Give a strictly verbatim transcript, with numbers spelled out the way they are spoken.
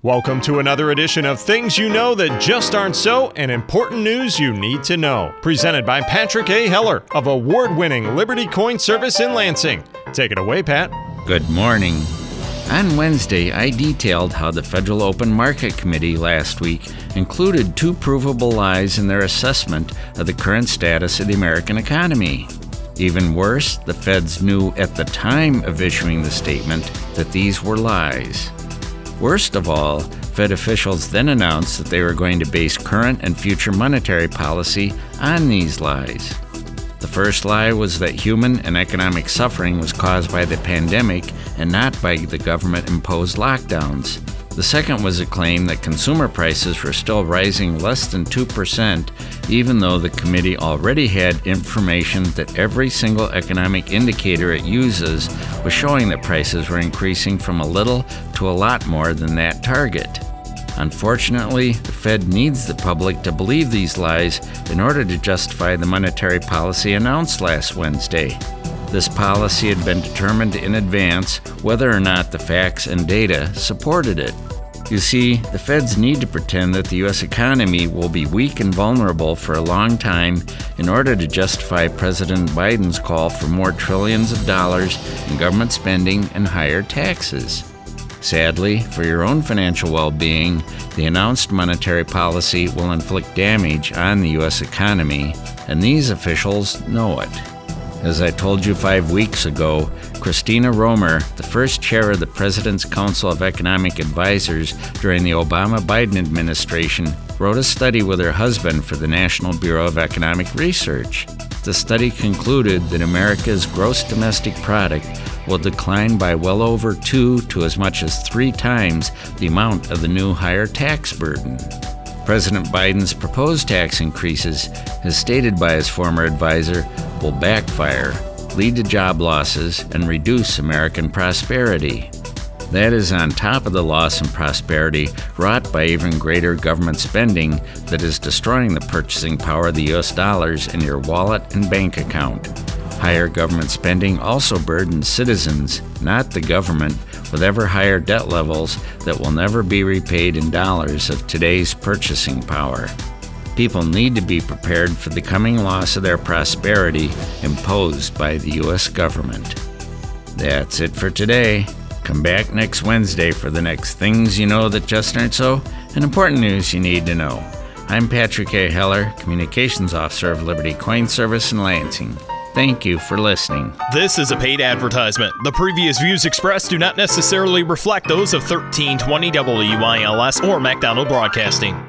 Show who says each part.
Speaker 1: Welcome to another edition of Things You Know That Just Aren't So and Important News You Need to Know. Presented by Patrick A. Heller of award-winning Liberty Coin Service in Lansing. Take it away, Pat.
Speaker 2: Good morning. On Wednesday, I detailed how the Federal Open Market Committee last week included two provable lies in their assessment of the current status of the American economy. Even worse, the feds knew at the time of issuing the statement that these were lies. Worst of all, Fed officials then announced that they were going to base current and future monetary policy on these lies. The first lie was that human and economic suffering was caused by the pandemic and not by the government-imposed lockdowns. The second was a claim that consumer prices were still rising less than two percent, even though the committee already had information that every single economic indicator it uses was showing that prices were increasing from a little to a lot more than that target. Unfortunately, the Fed needs the public to believe these lies in order to justify the monetary policy announced last Wednesday. This policy had been determined in advance whether or not the facts and data supported it. You see, the feds need to pretend that the U S economy will be weak and vulnerable for a long time in order to justify President Biden's call for more trillions of dollars in government spending and higher taxes. Sadly, for your own financial well-being, the announced monetary policy will inflict damage on the U S economy, and these officials know it. As I told you five weeks ago, Christina Romer, the first chair of the President's Council of Economic Advisors during the Obama-Biden administration, wrote a study with her husband for the National Bureau of Economic Research. The study concluded that America's gross domestic product will decline by well over two to as much as three times the amount of the new higher tax burden. President Biden's proposed tax increases, as stated by his former advisor, will backfire, lead to job losses, and reduce American prosperity. That is on top of the loss in prosperity wrought by even greater government spending that is destroying the purchasing power of the U S dollars in your wallet and bank account. Higher government spending also burdens citizens, not the government, with ever higher debt levels that will never be repaid in dollars of today's purchasing power. People need to be prepared for the coming loss of their prosperity imposed by the U S government. That's it for today. Come back next Wednesday for the next Things You Know That Just Aren't So and Important News You Need to Know. I'm Patrick A. Heller, Communications Officer of Liberty Coin Service in Lansing. Thank you for listening.
Speaker 3: This is a paid advertisement. The previous views expressed do not necessarily reflect those of thirteen twenty W I L S or MacDonald Broadcasting.